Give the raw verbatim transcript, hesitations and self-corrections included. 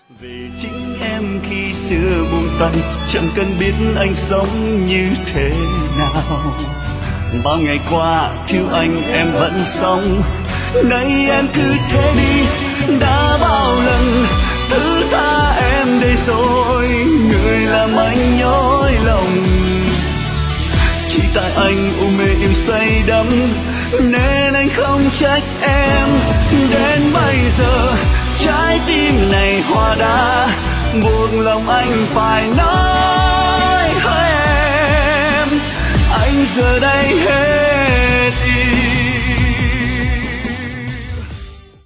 Vì chính em khi xưa buông tay, chẳng cần biết anh sống như thế nào. Bao ngày qua thiếu anh em vẫn sống, nay em cứ thế đi. Đã bao lần thứ tha em đây rồi, người làm anh nhói lòng. Chỉ tại anh u mê yêu say đắm, nên anh không trách em. Đến bây giờ trái tim này hóa đá, buộc lòng anh phải nói hỡi em, anh giờ đây hết yêu.